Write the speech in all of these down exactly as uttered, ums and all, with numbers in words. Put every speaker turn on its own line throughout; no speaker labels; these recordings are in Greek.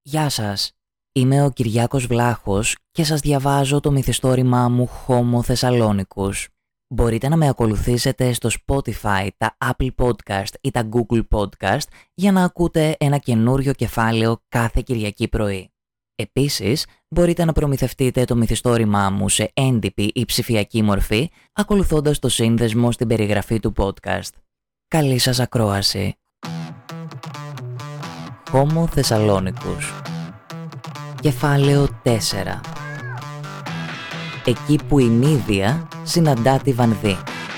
Γεια σας, είμαι ο Κυριάκος Βλάχος και σας διαβάζω το μυθιστόρημά μου Homo Θεσσαλόνικους. Μπορείτε να με ακολουθήσετε στο Spotify, τα Apple Podcast ή τα Google Podcast για να ακούτε ένα καινούριο κεφάλαιο κάθε Κυριακή πρωί. Επίσης, μπορείτε να προμηθευτείτε το μυθιστόρημά μου σε έντυπη ή ψηφιακή μορφή ακολουθώντας το σύνδεσμο στην περιγραφή του podcast. Καλή σας ακρόαση. Homo Θεσσαλόνικους. Κεφάλαιο τέσσερα. Εκεί που η Μύδια συναντά τη Βανδύ.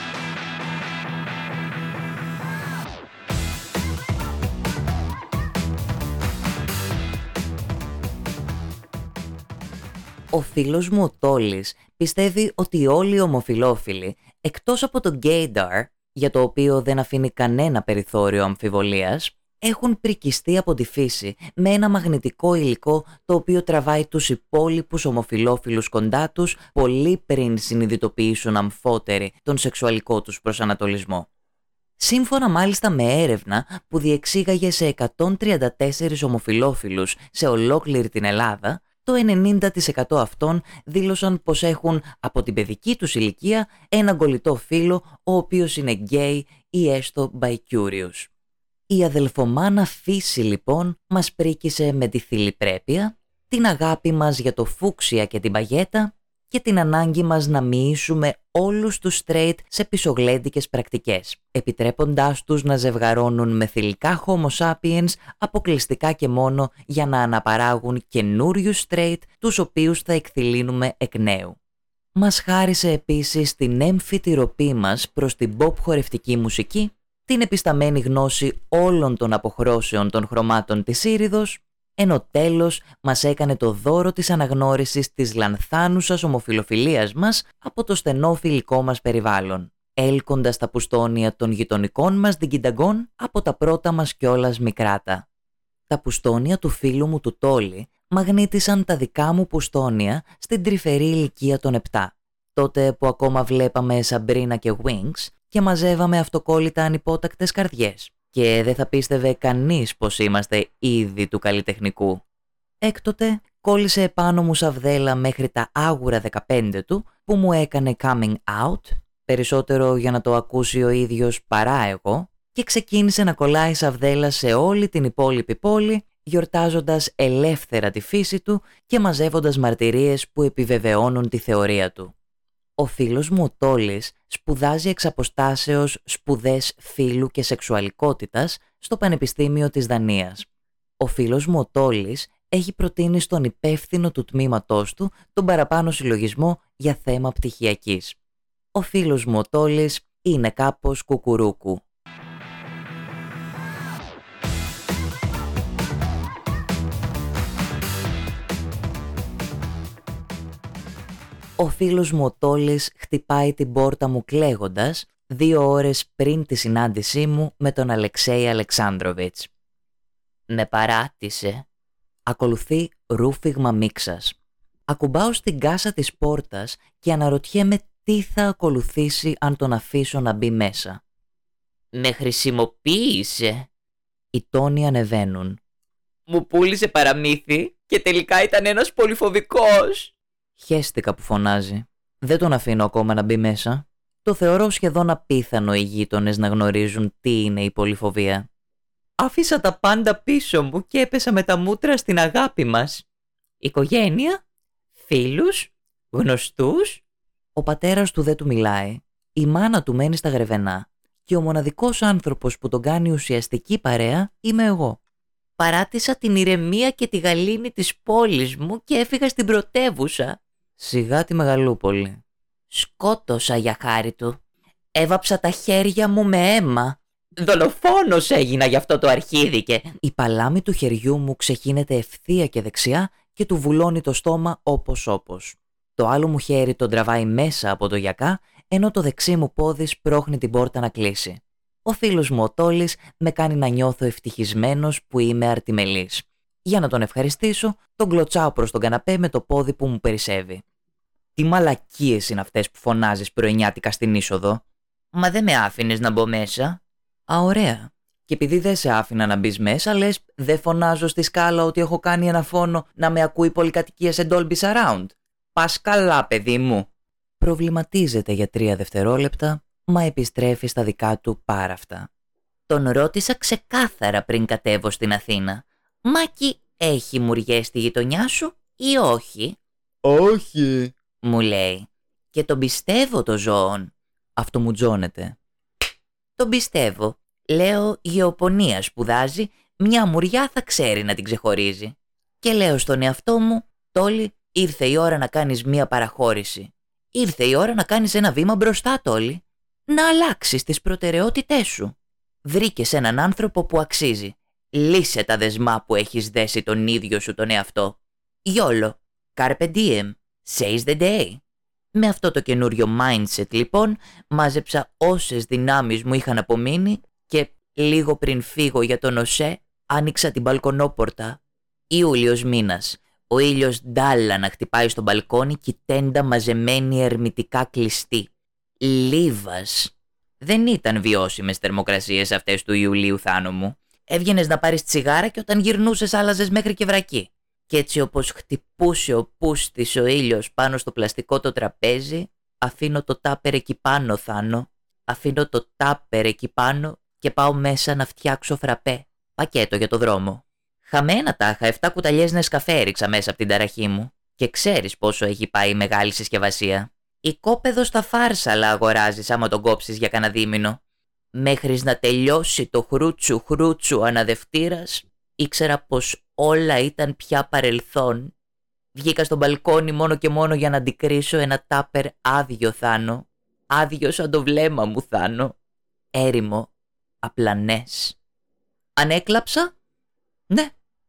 Ο φίλος μου ο Τόλης πιστεύει ότι όλοι οι ομοφυλόφιλοι, εκτός από το gaydar, για το οποίο δεν αφήνει κανένα περιθώριο αμφιβολίας, έχουν πρικιστεί από τη φύση με ένα μαγνητικό υλικό το οποίο τραβάει τους υπόλοιπους ομοφυλόφιλους κοντά τους πολύ πριν συνειδητοποιήσουν αμφότεροι τον σεξουαλικό τους προσανατολισμό. Σύμφωνα μάλιστα με έρευνα που διεξήγαγε σε εκατόν τριάντα τέσσερις ομοφυλόφιλους σε ολόκληρη την Ελλάδα, το ενενήντα τοις εκατό αυτών δήλωσαν πως έχουν από την παιδική τους ηλικία ένα κολλητό φίλο ο οποίος είναι γκέι ή έστω bi-curious. Η αδελφομάνα φύση λοιπόν μας πρίκησε με τη θηλυπρέπεια, την αγάπη μας για το φούξια και την παγέτα και την ανάγκη μας να μοιήσουμε όλους τους straight σε πισωγλέντικες πρακτικές, επιτρέποντάς τους να ζευγαρώνουν με θηλυκά homo sapiens αποκλειστικά και μόνο για να αναπαράγουν καινούριους straight τους οποίους θα εκθυλίνουμε εκ νέου. Μας χάρισε επίσης την έμφυτη ροπή μας προς την pop χορευτική μουσική, την επισταμένη γνώση όλων των αποχρώσεων των χρωμάτων της ήριδος, ενώ τέλος μας έκανε το δώρο της αναγνώρισης της λανθάνουσας ομοφυλοφιλίας μας από το στενό φιλικό μας περιβάλλον, έλκοντας τα πουστόνια των γειτονικών μας διγκινταγκών από τα πρώτα μας κιόλας μικράτα. Τα πουστόνια του φίλου μου του Τόλι μαγνήτησαν τα δικά μου πουστόνια στην τρυφερή ηλικία των επτά, τότε που ακόμα βλέπαμε Σαμπρίνα και Winx και μαζεύαμε αυτοκόλλητα ανυπότακτες καρδιές. Και δεν θα πίστευε κανείς πως είμαστε ήδη του καλλιτεχνικού. Έκτοτε κόλλησε επάνω μου σαβδέλα μέχρι τα άγουρα δεκαπέντε του που μου έκανε coming out, περισσότερο για να το ακούσει ο ίδιος παρά εγώ, και ξεκίνησε να κολλάει σαβδέλα σε όλη την υπόλοιπη πόλη, γιορτάζοντας ελεύθερα τη φύση του και μαζεύοντας μαρτυρίες που επιβεβαιώνουν τη θεωρία του. Ο φίλος μου ο Τόλης σπουδάζει εξ αποστάσεως σπουδές φύλου και σεξουαλικότητας στο Πανεπιστήμιο της Δανίας. Ο φίλος μου ο Τόλης έχει προτείνει στον υπεύθυνο του τμήματός του τον παραπάνω συλλογισμό για θέμα πτυχιακής. Ο φίλος μου ο Τόλης είναι κάπως κουκουρούκου. Ο φίλος μου ο Τόλης χτυπάει την πόρτα μου κλαίγοντας δύο ώρες πριν τη συνάντησή μου με τον Αλεξέη Αλεξάνδροβιτς. «Με παράτησε», ακολουθεί ρούφιγμα μίξας. Ακουμπάω στην κάσα της πόρτας και αναρωτιέμαι τι θα ακολουθήσει αν τον αφήσω να μπει μέσα. «Με χρησιμοποίησε», οι τόνοι ανεβαίνουν. «Μου πούλησε παραμύθι και τελικά ήταν ένας πολυφοβικός». Χέστηκα που φωνάζει. Δεν τον αφήνω ακόμα να μπει μέσα. Το θεωρώ σχεδόν απίθανο οι γείτονες να γνωρίζουν τι είναι η πολυφοβία. «Άφησα τα πάντα πίσω μου και έπεσα με τα μούτρα στην αγάπη μας. Οικογένεια, φίλους, γνωστούς». Ο πατέρας του δεν του μιλάει. Η μάνα του μένει στα Γρεβενά. Και ο μοναδικός άνθρωπος που τον κάνει ουσιαστική παρέα είμαι εγώ. «Παράτησα την ηρεμία και τη γαλήνη της πόλης μου και έφυγα στην πρωτεύουσα». Σιγά τη Μεγαλούπολη. «Σκότωσα για χάρη του. Έβαψα τα χέρια μου με αίμα. Δολοφόνος έγινα γι' αυτό το αρχίδικε». Η παλάμη του χεριού μου ξεχύνεται ευθεία και δεξιά και του βουλώνει το στόμα όπως όπως. Το άλλο μου χέρι τον τραβάει μέσα από το γιακά, ενώ το δεξί μου πόδι σπρώχνει την πόρτα να κλείσει. Ο φίλος μου ο Τόλης με κάνει να νιώθω ευτυχισμένος που είμαι αρτιμελής. Για να τον ευχαριστήσω, τον κλωτσάω προς τον καναπέ με το πόδι που μου περισσεύει. «Τι μαλακίες είναι αυτές που φωνάζεις πρωινιάτικα στην είσοδο?» «Μα δεν με άφηνες να μπω μέσα». «Α, ωραία. Και επειδή δεν σε άφηνα να μπεις μέσα, λες δεν φωνάζω στη σκάλα ότι έχω κάνει ένα φόνο να με ακούει πολυκατοικία σε Dolby Surround. Πας καλά, παιδί μου. Προβληματίζεται για τρία δευτερόλεπτα, μα επιστρέφει στα δικά του πάραφτα. Τον ρώτησα ξεκάθαρα πριν κατέβω στην Αθήνα. Μάκη, έχει μουριές στη γειτονιά σου ή όχι?
Όχι,
μου λέει. Και τον πιστεύω το ζώον. Αυτό μου τζώνεται. Τον πιστεύω. Λέω, γεωπονία σπουδάζει, μια μουριά θα ξέρει να την ξεχωρίζει. Και λέω στον εαυτό μου, Τόλι, ήρθε η ώρα να κάνεις μια παραχώρηση. Ήρθε η ώρα να κάνεις ένα βήμα μπροστά, Τόλι. Να αλλάξεις τις προτεραιότητές σου. Βρήκες έναν άνθρωπο που αξίζει. Λύσε τα δεσμά που έχεις δέσει τον ίδιο σου τον εαυτό. Γιόλο, carpe diem, seize the day. Με αυτό το καινούριο mindset λοιπόν, μάζεψα όσες δυνάμεις μου είχαν απομείνει και λίγο πριν φύγω για τον ΟΣΕ, άνοιξα την μπαλκονόπορτα. Ιούλιος μήνας. Ο ήλιος ντάλα να χτυπάει στο μπαλκόνι και η τέντα μαζεμένη ερμητικά κλειστή. Λίβας. Δεν ήταν βιώσιμες θερμοκρασίες αυτές του Ιουλίου, Θάνο μου. Έβγαινες να πάρεις τσιγάρα και όταν γυρνούσες άλλαζες μέχρι και βρακή. Κι έτσι όπως χτυπούσε ο πούστης ο ήλιος πάνω στο πλαστικό το τραπέζι, αφήνω το τάπερ εκεί πάνω, Θάνο. Αφήνω το τάπερ εκεί πάνω και πάω μέσα να φτιάξω φραπέ. Πακέτο για το δρόμο. Χαμένα τάχα, εφτά κουταλιές νεσκαφέ έριξα μέσα από την ταραχή μου. Και ξέρεις πόσο έχει πάει η μεγάλη συσκευασία. Οικόπεδο στα φάρσαλα αγοράζεις άμα τον κόψεις για κανένα δίμηνο. Μέχρι να τελειώσει το χρούτσου χρούτσου αναδευτήρας, ήξερα πως όλα ήταν πια παρελθόν. Βγήκα στο μπαλκόνι μόνο και μόνο για να αντικρίσω ένα τάπερ άδειο, Θάνο. Άδειο σαν το βλέμμα μου, Θάνο. Έρημο, απλανές. Αν έκλαψα? Ναι,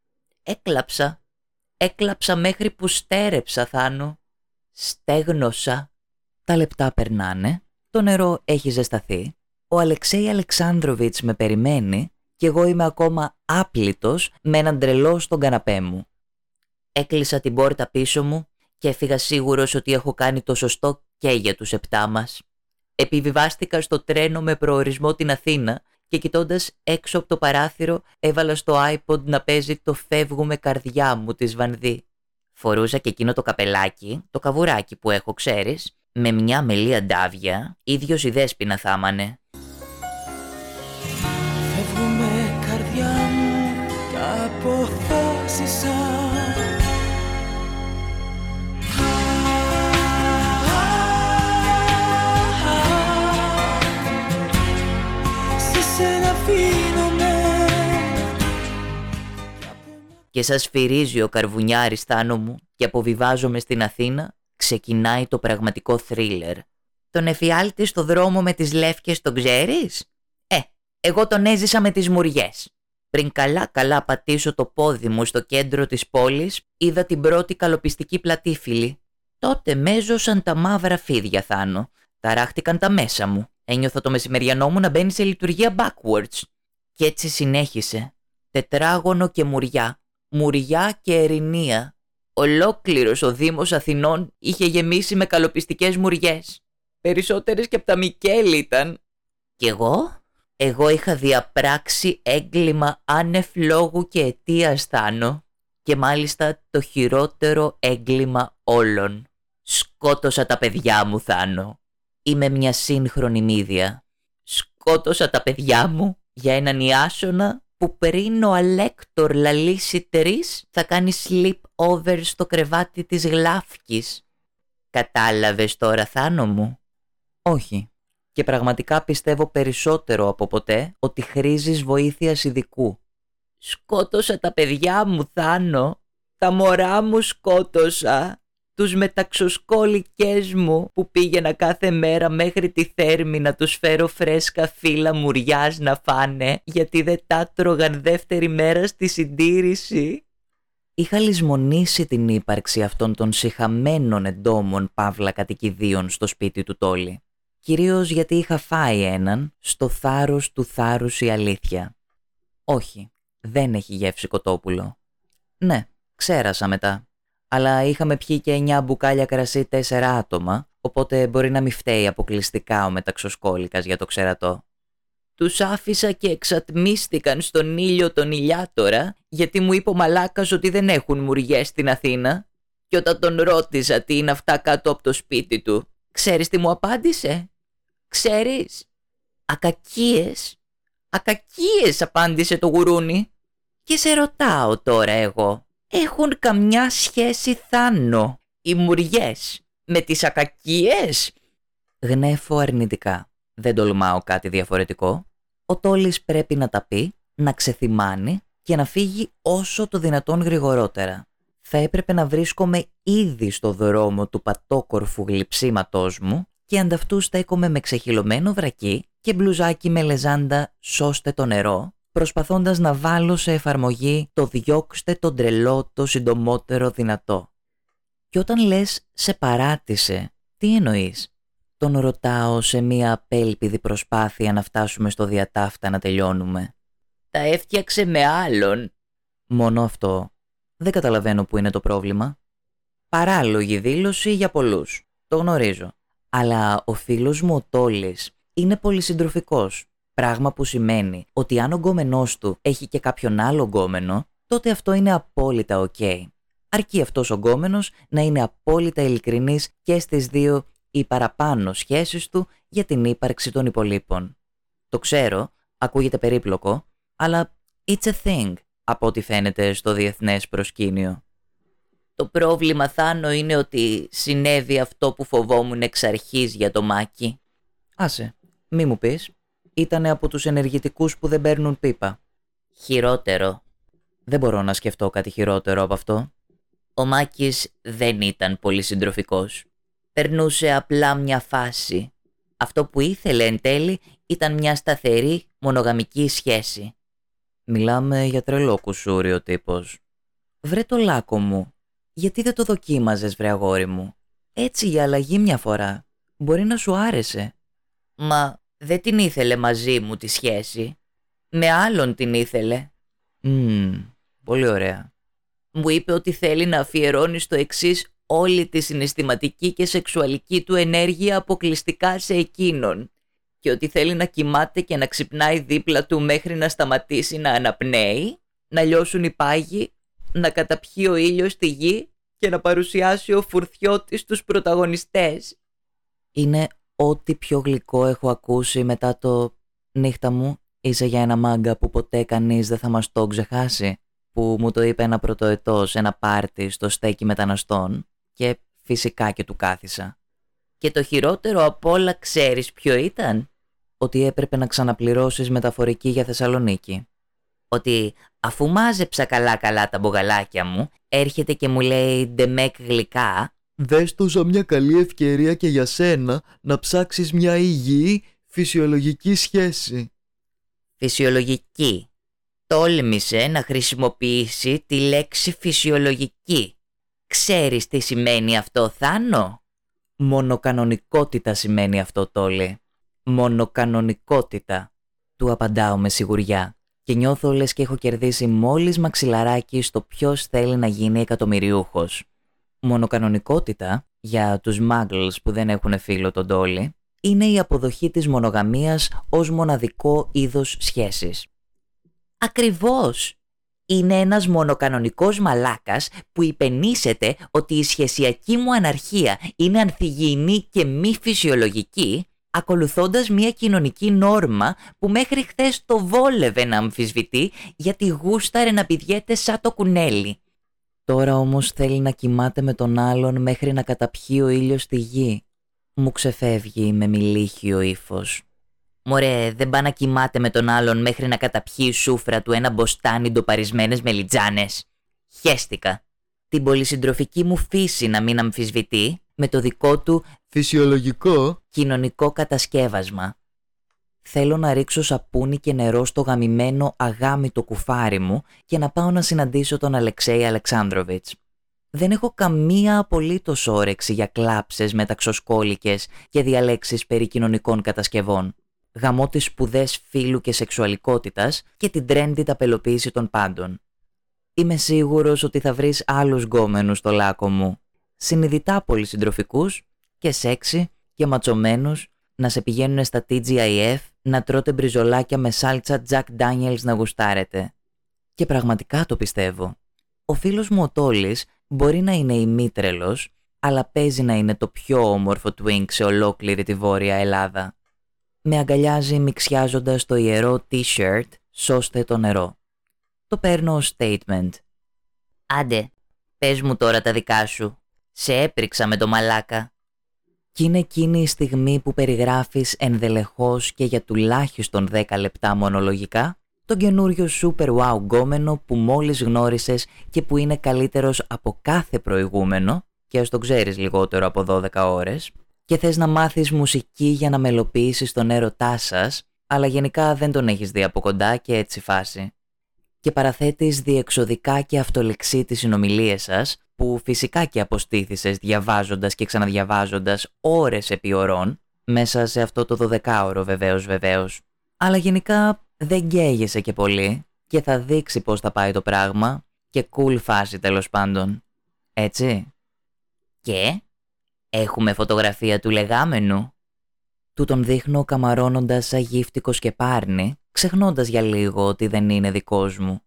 έκλαψα. Έκλαψα μέχρι που στέρεψα, Θάνο. Στέγνωσα. Τα λεπτά περνάνε, το νερό έχει ζεσταθεί. Ο Αλεξέη Αλεξάνδροβιτς με περιμένει και εγώ είμαι ακόμα άπλητος με έναν τρελό στον καναπέ μου. Έκλεισα την πόρτα πίσω μου και έφυγα σίγουρος ότι έχω κάνει το σωστό και για τους επτά μας. Επιβιβάστηκα στο τρένο με προορισμό την Αθήνα και κοιτώντας έξω από το παράθυρο έβαλα στο iPod να παίζει το «Φεύγουμε καρδιά μου» της Βανδύ. Φορούσα και εκείνο το καπελάκι, το καβουράκι που έχω, ξέρεις, με μια μελία ντάβια, ίδιος η Δέσποινα θα άμανε.
Φεύγουμε καρδιά μου, τα αποφάσισα. Σε σένα αφήνομαι.
Και σας σφυρίζει ο καρβουνιάρης, Θάνο μου, και αποβιβάζομαι στην Αθήνα, ξεκινάει το πραγματικό θρίλερ. Τον εφιάλτη στο δρόμο με τις λεύκες τον ξέρεις? Ε, εγώ τον έζησα με τις μουριές. Πριν καλά καλά πατήσω το πόδι μου στο κέντρο της πόλης, είδα την πρώτη καλοπιστική πλατήφυλλη. Τότε μέζωσαν τα μαύρα φίδια, Θάνο. Ταράχτηκαν τα μέσα μου. Ένιωθα το μεσημεριανό μου να μπαίνει σε λειτουργία backwards. Κι έτσι συνέχισε. Τετράγωνο και μουριά. Μουριά και ερηνία. Ολόκληρος ο Δήμος Αθηνών είχε γεμίσει με καλοπιστικές μουριές. Περισσότερες και από τα Μικέλη ήταν. Κι εγώ, εγώ είχα διαπράξει έγκλημα άνευ λόγου και αιτίας, Θάνο. Και μάλιστα το χειρότερο έγκλημα όλων. Σκότωσα τα παιδιά μου, Θάνο. Είμαι μια σύγχρονη μύδια. Σκότωσα τα παιδιά μου για έναν Ιάσονα που πριν ο Αλέκτορ λαλήσει τρεις θα κάνει sleep over στο κρεβάτι της Γλάφκης. Κατάλαβες τώρα, Θάνο μου?
όχι. Και πραγματικά πιστεύω περισσότερο από ποτέ ότι χρήζεις βοήθειας ειδικού.
Σκότωσα τα παιδιά μου, Θάνο. Τα μωρά μου σκότωσα. Τους μεταξοσκόλικες μου που πήγαινα κάθε μέρα μέχρι τη Θέρμη να τους φέρω φρέσκα φύλλα μουριάς να φάνε, γιατί δεν τα τρώγαν δεύτερη μέρα στη συντήρηση.
Είχα λησμονήσει την ύπαρξη αυτών των σιχαμένων εντόμων παύλα κατοικιδίων στο σπίτι του Τόλι. Κυρίως γιατί είχα φάει έναν στο θάρρος του θάρρους η αλήθεια. Όχι, δεν έχει γεύση κοτόπουλο. Ναι, ξέρασα μετά. Αλλά είχαμε πιει και εννιά μπουκάλια κρασί τέσσερα άτομα, οπότε μπορεί να μην φταίει αποκλειστικά ο μεταξοσκόλικας για το ξερατό.
Τους άφησα και εξατμίστηκαν στον ήλιο τον ηλιάτορα, γιατί μου είπε ο μαλάκας ότι δεν έχουν μουριές στην Αθήνα. Και όταν τον ρώτησα τι είναι αυτά κάτω από το σπίτι του, ξέρεις τι μου απάντησε? Ξέρεις? Ακακίες. Ακακίες, απάντησε το γουρούνι. Και σε ρωτάω τώρα εγώ, έχουν καμιά σχέση, Θάνο, οι μουριές με τις ακακίες?
Γνέφω αρνητικά. Δεν τολμάω κάτι διαφορετικό. Ο Τόλης πρέπει να τα πει, να ξεθυμάνει και να φύγει όσο το δυνατόν γρηγορότερα. Θα έπρεπε να βρίσκομαι ήδη στο δρόμο του πατόκορφου γλυψίματός μου και ανταυτού στέκομαι με ξεχυλωμένο βρακί και μπλουζάκι με λεζάντα «Σώστε το νερό», προσπαθώντας να βάλω σε εφαρμογή το «Διώξτε τον τρελό το συντομότερο δυνατό». Και όταν λες «σε παράτησε», τι εννοείς? Τον ρωτάω σε μία απέλπιδη προσπάθεια να φτάσουμε στο διατάφτα να τελειώνουμε.
Τα έφτιαξε με άλλον.
Μόνο αυτό. Δεν καταλαβαίνω που είναι το πρόβλημα. Παράλογη δήλωση για πολλούς. Το γνωρίζω. Αλλά ο φίλος μου ο Τόλης είναι πολυσυντροφικός. Πράγμα που σημαίνει ότι αν ο γκόμενός του έχει και κάποιον άλλο γκόμενο, τότε αυτό είναι απόλυτα ok. Αρκεί αυτός ο γκόμενος να είναι απόλυτα ειλικρινής και στις δύο ή παραπάνω σχέσεις του για την ύπαρξη των υπολείπων. Το ξέρω, ακούγεται περίπλοκο, αλλά it's a thing, από ό,τι φαίνεται στο διεθνές προσκήνιο.
Το πρόβλημα, Θάνο, είναι ότι συνέβη αυτό που φοβόμουν εξ αρχής για το Μάκη.
Άσε, μη μου πεις. Ήτανε από τους ενεργητικούς που δεν παίρνουν πίπα.
Χειρότερο.
Δεν μπορώ να σκεφτώ κάτι χειρότερο από αυτό.
Ο Μάκης δεν ήταν πολύ συντροφικός. Περνούσε απλά μια φάση. Αυτό που ήθελε εν τέλει ήταν μια σταθερή μονογαμική σχέση.
Μιλάμε για τρελό κουσούρι ο τύπος. Βρε το λάκκο μου, γιατί δεν το δοκίμαζες βρε αγόρι μου? Έτσι για αλλαγή μια φορά. Μπορεί να σου άρεσε.
Μα δεν την ήθελε μαζί μου τη σχέση. Με άλλον την ήθελε.
Μμμ, πολύ ωραία.
Μου είπε ότι θέλει να αφιερώνει στο εξής όλη τη συναισθηματική και σεξουαλική του ενέργεια αποκλειστικά σε εκείνον. Και ότι θέλει να κοιμάται και να ξυπνάει δίπλα του μέχρι να σταματήσει να αναπνέει, να λιώσουν οι πάγοι, να καταπιεί ο ήλιος στη γη και να παρουσιάσει ο Φουρτιώτης τους πρωταγωνιστές.
Είναι ό,τι πιο γλυκό έχω ακούσει μετά το «Νύχτα μου, είσαι για ένα μάγκα που ποτέ κανείς δεν θα μας το ξεχάσει», που μου το είπε ένα πρωτοετός σε ένα πάρτι στο στέκι μεταναστών και φυσικά και του κάθισα.
Και το χειρότερο απ' όλα ξέρεις ποιο ήταν?
Ότι έπρεπε να ξαναπληρώσεις μεταφορική για Θεσσαλονίκη.
Ότι αφού μάζεψα καλά καλά τα μπογαλάκια μου, έρχεται και μου λέει «Ντεμεκ γλυκά».
Δες το σαν μια καλή ευκαιρία και για σένα να ψάξεις μια υγιή φυσιολογική σχέση.
Φυσιολογική. Τόλμησε να χρησιμοποιήσει τη λέξη φυσιολογική. Ξέρεις τι σημαίνει αυτό, Θάνο?
Μονοκανονικότητα σημαίνει αυτό, Τόλη. Μονοκανονικότητα. Του απαντάω με σιγουριά και νιώθω λες και έχω κερδίσει μόλις μαξιλαράκι στο ποιος θέλει να γίνει εκατομμυριούχος. Μονοκανονικότητα, για τους muggles που δεν έχουν φίλο τον Τόλη, είναι η αποδοχή της μονογαμίας ως μοναδικό είδος σχέσης.
Ακριβώς. Είναι ένας μονοκανονικός μαλάκας που υπενήσεται ότι η σχεσιακή μου αναρχία είναι ανθυγιεινή και μη φυσιολογική, ακολουθώντας μια κοινωνική νόρμα που μέχρι χθες το βόλευε να αμφισβητεί γιατί γούσταρε να πηδιέται σαν το κουνέλι.
Τώρα όμως θέλει να κοιμάται με τον άλλον μέχρι να καταπιεί ο ήλιος στη γη. Μου ξεφεύγει με μιλίχιο ύφος.
Μωρέ, δεν πάει να κοιμάται με τον άλλον μέχρι να καταπιεί η σούφρα του ένα μποστάνι ντοπαρισμένες μελιτζάνες. Χέστηκα. Την πολυσυντροφική μου φύση να μην αμφισβητεί με το δικό του
φυσιολογικό
κοινωνικό κατασκεύασμα.
Θέλω να ρίξω σαπούνι και νερό στο γαμημένο αγάμητο κουφάρι μου και να πάω να συναντήσω τον Αλεξέη Αλεξάνδροβιτς. Δεν έχω καμία απολύτως όρεξη για κλάψες μεταξοσκόλικες και διαλέξεις περί κοινωνικών κατασκευών. Γαμώ τις σπουδές φύλου και σεξουαλικότητας και την τρέντι ταπελοποίηση των πάντων. Είμαι σίγουρος ότι θα βρεις άλλους γκόμενους στο λάκκο μου. Συνειδητά πολυσυντροφικούς και σεξι και ματσωμένους να σε πηγαίνουν στα τι τζι άι εφ να τρώτε μπριζολάκια με σάλτσα Jack Daniels να γουστάρετε. Και πραγματικά το πιστεύω. Ο φίλος μου ο Τόλης μπορεί να είναι ημίτρελος, αλλά παίζει να είναι το πιο όμορφο twink σε ολόκληρη τη Βόρεια Ελλάδα. Με αγκαλιάζει μιξιάζοντας το ιερό t-shirt «Σώστε το νερό». Το παίρνω ως statement.
Άντε, πες μου τώρα τα δικά σου. Σε έπριξα με το μαλάκα.
Κι είναι εκείνη η στιγμή που περιγράφεις ενδελεχώς και για τουλάχιστον δέκα λεπτά μονολογικά τον καινούριο super wow γκόμενο που μόλις γνώρισες και που είναι καλύτερος από κάθε προηγούμενο και ας το ξέρεις λιγότερο από δώδεκα ώρες και θες να μάθεις μουσική για να μελοποιήσεις τον έρωτά σας, αλλά γενικά δεν τον έχεις δει από κοντά και έτσι φάση. Και παραθέτεις διεξοδικά και αυτολεξί τις συνομιλίες σας, που φυσικά και αποστήθησες διαβάζοντας και ξαναδιαβάζοντας ώρες επί ωρών, μέσα σε αυτό το δωδεκάωρο βεβαίως βεβαίως. Αλλά γενικά δεν καίγεσαι και πολύ και θα δείξει πώς θα πάει το πράγμα και cool φάση τέλος πάντων. Έτσι.
Και έχουμε φωτογραφία του λεγάμενου.
Του τον δείχνω καμαρώνοντας σαν γύφτικο σκεπάρνι, ξεχνώντας για λίγο ότι δεν είναι δικός μου.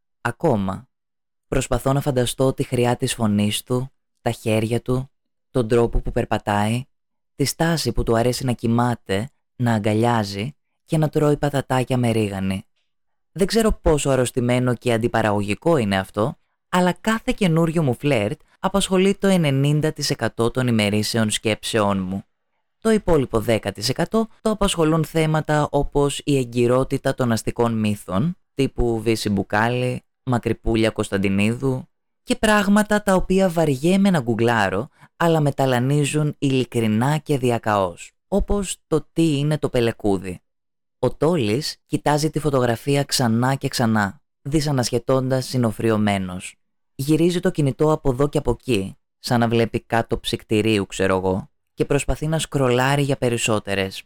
Ακόμα. Προσπαθώ να φανταστώ τη χρειά της φωνής του, τα χέρια του, τον τρόπο που περπατάει, τη στάση που του αρέσει να κοιμάται, να αγκαλιάζει και να τρώει πατατάκια με ρίγανη. Δεν ξέρω πόσο αρρωστημένο και αντιπαραγωγικό είναι αυτό, αλλά κάθε καινούριο μου φλερτ απασχολεί το ενενήντα τοις εκατό των ημερήσεων σκέψεών μου. Το υπόλοιπο δέκα τοις εκατό το απασχολούν θέματα όπως η εγκυρότητα των αστικών μύθων, τύπου Βύση Μπουκάλη, Μακρυπούλια Κωνσταντινίδου και πράγματα τα οποία βαριέμαι να γκουγκλάρω, αλλά με ταλανίζουν ειλικρινά και διακαώς, όπως το τι είναι το πελεκούδι. Ο Τόλης κοιτάζει τη φωτογραφία ξανά και ξανά, δυσανασχετώντας συνοφριωμένος. Γυρίζει το κινητό από εδώ και από εκεί, σαν να βλέπει κάτω ψυκτηρίου ξέρω εγώ, και προσπαθεί να σκρολάρει για περισσότερες.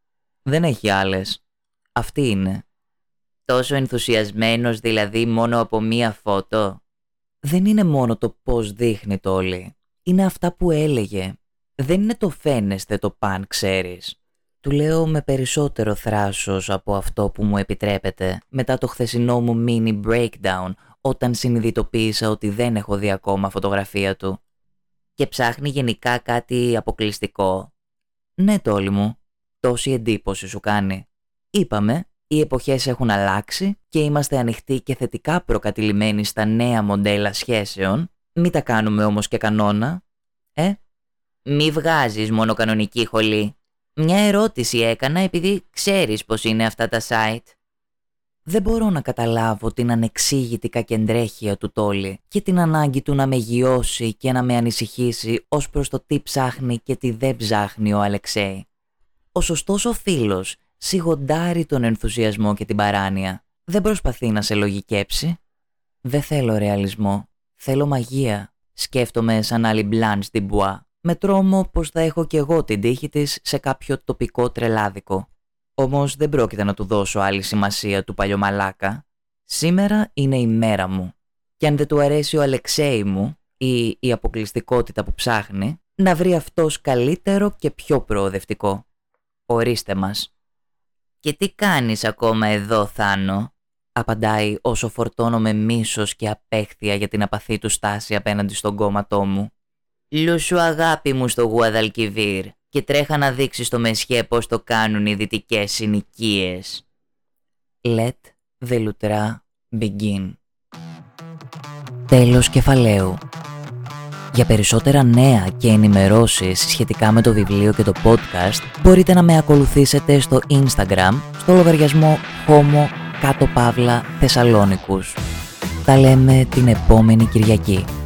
Δεν έχει άλλες. Αυτή είναι.
Τόσο ενθουσιασμένος δηλαδή μόνο από μία φώτο.
Δεν είναι μόνο το πώς δείχνει το όλοι. Είναι αυτά που έλεγε. Δεν είναι το φαίνεστε το παν ξέρεις. Του λέω με περισσότερο θράσος από αυτό που μου επιτρέπεται μετά το χθεσινό μου mini breakdown όταν συνειδητοποίησα ότι δεν έχω δει ακόμα φωτογραφία του.
Και ψάχνει γενικά κάτι αποκλειστικό.
Ναι Τόλι μου, τόση εντύπωση σου κάνει. Είπαμε, οι εποχές έχουν αλλάξει και είμαστε ανοιχτοί και θετικά προκατηλημένοι στα νέα μοντέλα σχέσεων. Μη τα κάνουμε όμως και κανόνα. Ε?
Μη βγάζεις μόνο κανονική χολή. Μια ερώτηση έκανα επειδή ξέρεις πως είναι αυτά τα site.
Δεν μπορώ να καταλάβω την ανεξήγητη κακεντρέχεια του Τόλι και την ανάγκη του να με γιώσει και να με ανησυχήσει ως προς το τι ψάχνει και τι δεν ψάχνει ο Αλεξέη. Ο σωστός ο φίλος σιγοντάρει τον ενθουσιασμό και την παράνοια. Δεν προσπαθεί να σε λογικέψει. Δεν θέλω ρεαλισμό. Θέλω μαγεία. Σκέφτομαι σαν άλλη Blanche Dubois, με τρόμο πως θα έχω κι εγώ την τύχη της σε κάποιο τοπικό τρελάδικο. Όμως δεν πρόκειται να του δώσω άλλη σημασία του παλιωμαλάκα. Σήμερα είναι η μέρα μου. Και αν δεν του αρέσει ο Αλεξέη μου ή η αποκλειστικότητα που ψάχνει, να βρει αυτός καλύτερο και πιο προοδευτικό. Ορίστε μας.
«Και τι κάνεις ακόμα εδώ, Θάνο?»
απαντάει όσο φορτώνω με μίσος και απέχθεια για την απαθή του στάση απέναντι στον κόμματό μου.
«Λούσου αγάπη μου στο Γουαδαλκιβίρ και τρέχα να δείξεις στο Μεσχέ πώς το κάνουν οι δυτικές συνοικίες».
Let the Lutra begin. Τέλος κεφαλαίου. Για περισσότερα νέα και ενημερώσεις σχετικά με το βιβλίο και το podcast μπορείτε να με ακολουθήσετε στο Instagram στο λογαριασμό Homo κάτω παύλα Θεσσαλόνικους. Τα λέμε την επόμενη Κυριακή.